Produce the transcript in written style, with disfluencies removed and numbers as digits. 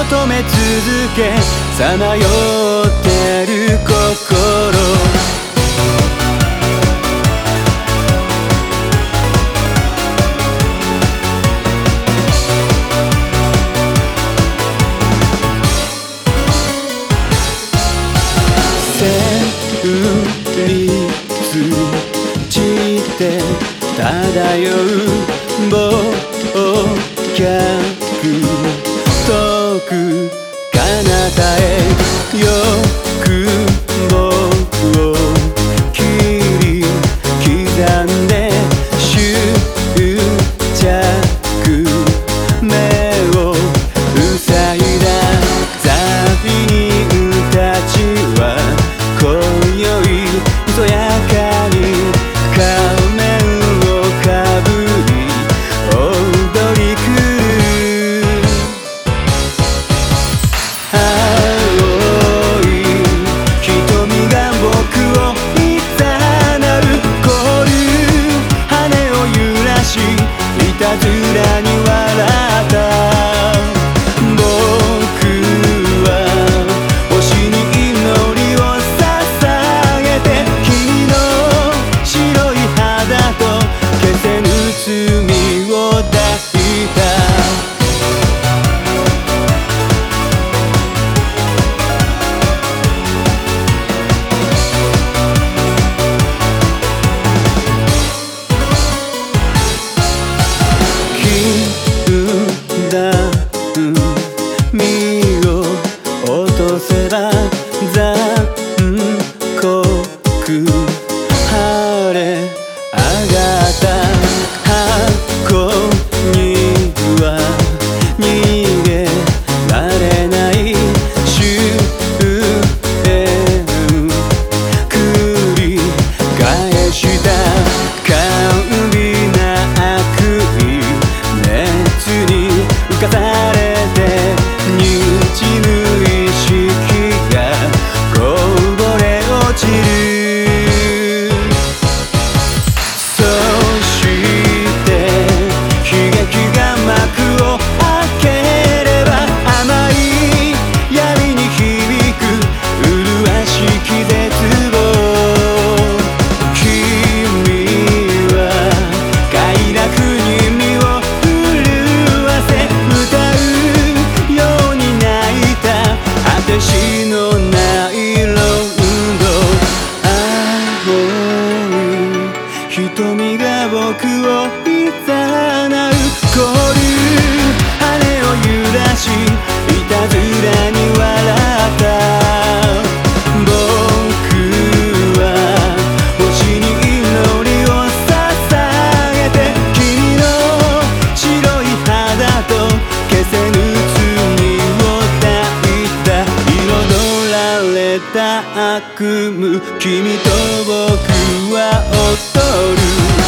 求め続けさまよってる心して漂う忘却遠く彼方へ欲望を切り刻んで執着目を塞いだ罪人たちは今宵そやかに仮面をかぶり踊り狂う青い瞳が僕をいざなう凍る羽を揺らしいたずらに笑った残酷晴れ上がった箱には逃げられない終焉繰り返した甘美な悪意熱に浮かされてにじむ意識こぼれ落ちるそして悲劇が幕を開ければ甘い闇に響く麗しき絶望君は快楽に身を震わせ歌うように泣いた果てしの瞳が僕をいざなう凍る羽を揺らしいたずらに笑った僕は星に祈りを捧げて君の白い肌と消せぬ罪を抱いた彩られた悪夢君と僕は踊る